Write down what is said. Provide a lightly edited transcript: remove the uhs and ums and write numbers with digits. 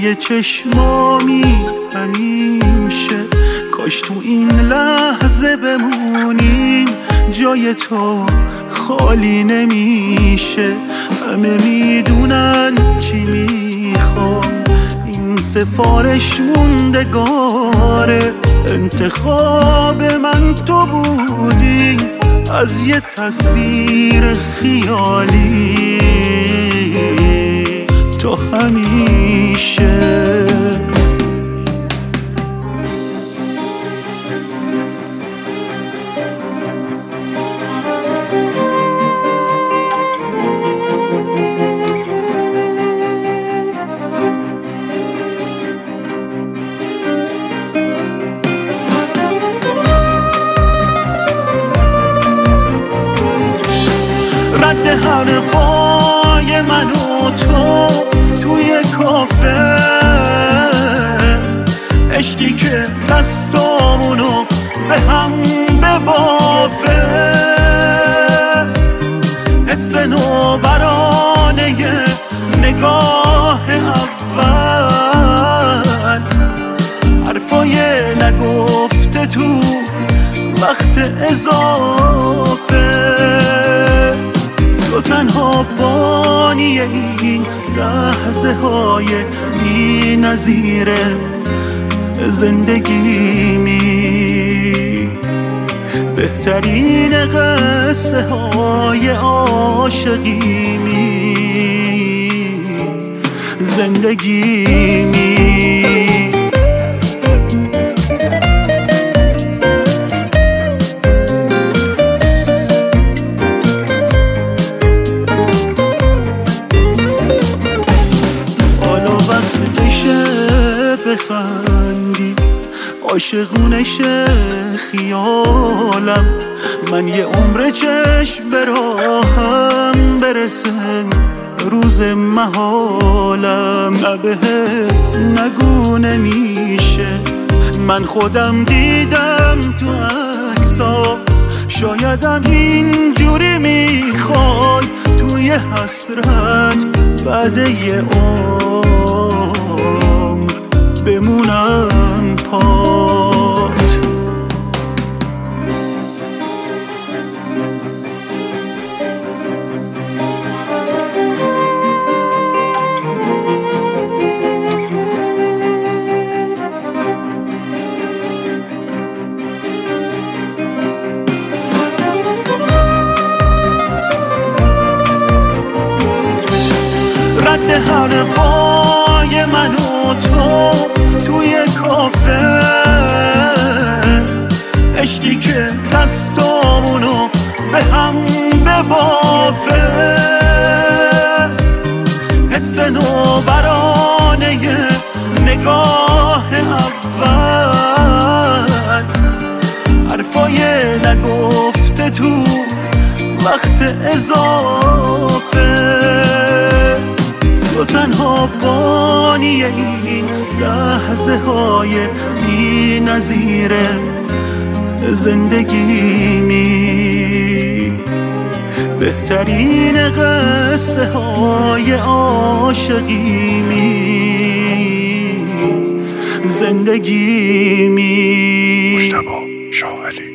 توی چشمامی همیشه، کاش تو این لحظه بمونیم، جای تو خالی نمیشه. همه میدونن چی میخوام، این سفارش موندگاره، انتخاب من تو بودی از یه تصویر خیالی، تو همیشه. رد حرفای من و تو توی کافه، عشقی که دستامونو به هم ببافه، حس نوبرانه نگاه اول، حرفای نگفته تو وقت اضافه، تو تنها بانی این لحظه های بی نظیر زندگیمی، بهترین قصه های عاشقیمی، زندگیمی. بخندی عاشقونش خیالم، من یه عمر چشم به راهم برسه روز محالم، نه بهت نگو نمیشه، من خودم دیدم تو عکسا، شایدم اینجوری میخوای توی حسرت بعد یه بمونم پات. رد حرفای من و تو توی کافه، عشقی که دستامونو به هم ببافه، حس نوبرانه نگاه اول، حرفای نگفته تو وقت اضافه، تو تنها بانی این لحظه های بی نظیر زندگیمی، بهترین قصه های عاشقیمی، زندگیمی. مجتبی شاعلی.